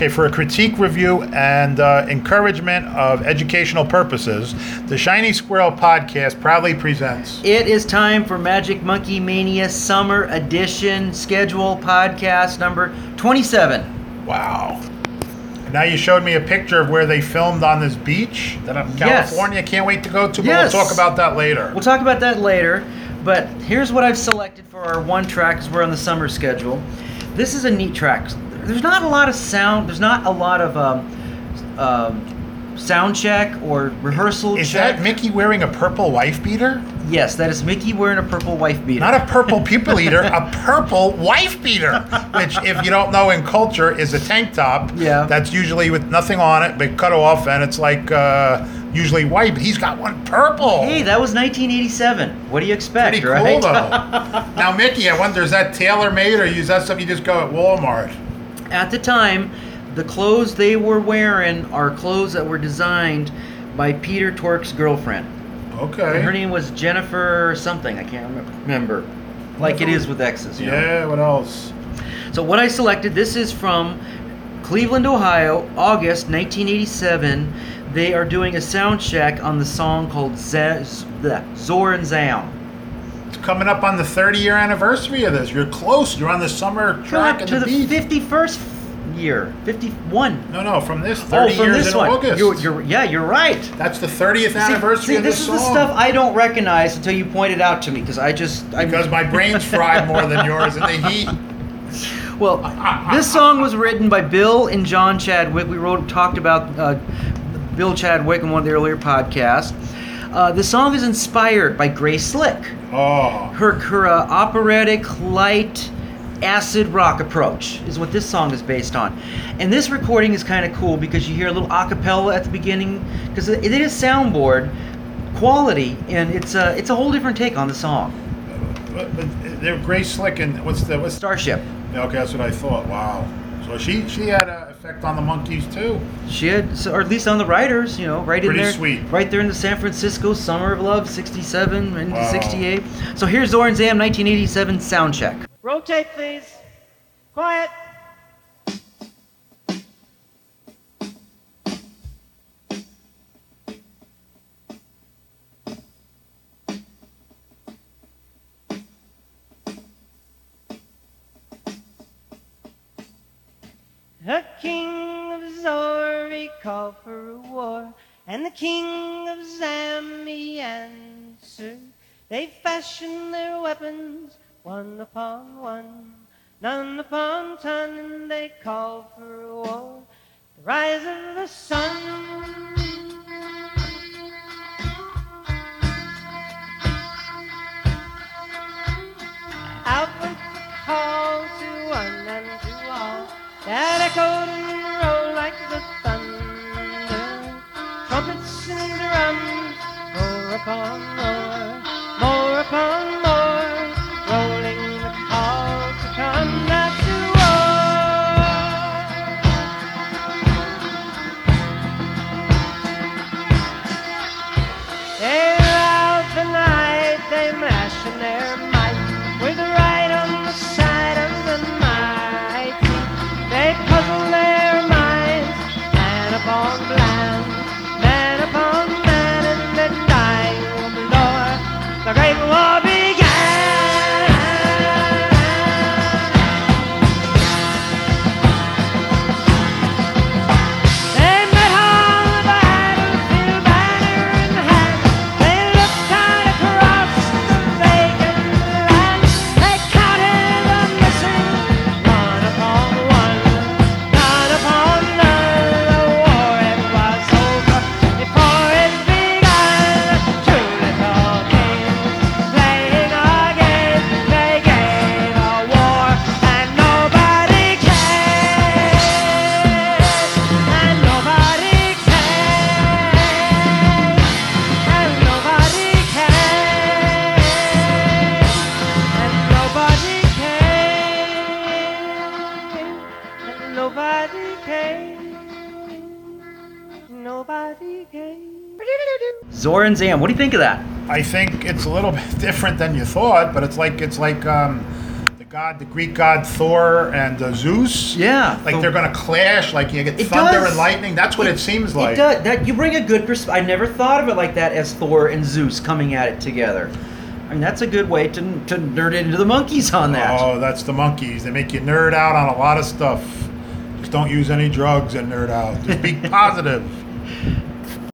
Okay, for a critique, review, and encouragement of educational purposes, the Shiny Squirrel Podcast proudly presents. It is time for Magic Monkey Mania Summer Edition Schedule Podcast number 27. Wow. Now you showed me a picture of where they filmed on this beach that I'm in California. Yes. Can't wait to go to, but Yes. we'll talk about that later. We'll talk about that later, but here's what I've selected for our one track because we're on the summer schedule. This is a neat track. There's not a lot of sound. There's not a lot of sound check or rehearsal Is check. that Mickey wearing a purple wife beater? Yes, that is Mickey wearing a purple wife beater. Not a purple people eater, a purple wife beater, which, if you don't know in culture, is a tank top. Yeah. That's usually with nothing on it, but cut off, and it's like usually white, but he's got one purple. Hey, that was 1987. What do you expect, Pretty right? cool, though. Now, Mickey, I wonder, is that tailor-made, or is that something you just go at Walmart? At the time, the clothes they were wearing are clothes that were designed by Peter Tork's girlfriend. Okay. And her name was Jennifer something. I can't remember. Like it is with X's. You know? Yeah, what else? So what I selected, this is from Cleveland, Ohio, August 1987. They are doing a sound check on the song called Zor and Zam. It's coming up on the 30-year anniversary of this. You're close. You're on the summer track at to the the beach. 51st year. 51. No, from this 30 from years this in one. August. You're right. That's the 30th anniversary of this this is song. the stuff I don't recognize until you point it out to me, because Because my brain's fried more than yours in the heat. Well, this song was written by Bill and John Chadwick. We talked about Bill Chadwick in one of the earlier podcasts. The song is inspired by Grace Slick. Oh. Her operatic, light, acid rock approach is what this song is based on. And this recording is kind of cool because you hear a little acapella at the beginning, because it is soundboard quality, and it's a whole different take on the song. But they're Grace Slick and what's Starship. Yeah, okay, that's what I thought. Wow. So she had an effect on the Monkees too. She had, or at least on the writers, right in Pretty there. sweet. Right there in the San Francisco Summer of Love, 67 into Wow. 68. So here's Zor and Zam 1987 sound check. Rotate, please. Quiet. The king of Zor he called for a war, and the king of Zam he answered. They fashioned their weapons one upon one, none upon ton, and they called for a war. The rise of the sun. Out went the call to one and to all, that echoed and rolled like the thunder. Trumpets and drums, more upon more upon more, rolling the call to come back to war. Throughout the night they mash in their might, with the right on the side of the mighty. They puzzle their minds, man upon man upon man, and they're dying on the door. The great war began. They met on the battlefield, banner in hand. They looked out across the vacant land. They counted the missing, one upon one, none upon none. The war, it was over before it began. Two little kings playing a game. They gave a war, and nobody cared. And nobody cared. And nobody cared. And nobody cared. And nobody cared. Nobody cared. Zor and Zam, what do you think of that? I think it's a little bit different than you thought, but it's like the god, the Greek god Thor and Zeus. Yeah. Like they're gonna clash. Like you get It thunder does. and lightning. That's what it seems like. It does. That you bring a good perspective. I never thought of it like that as Thor and Zeus coming at it together. I mean, that's a good way to nerd into the monkeys on that. Oh, that's the monkeys. They make you nerd out on a lot of stuff. Just don't use any drugs and nerd out. Just be positive.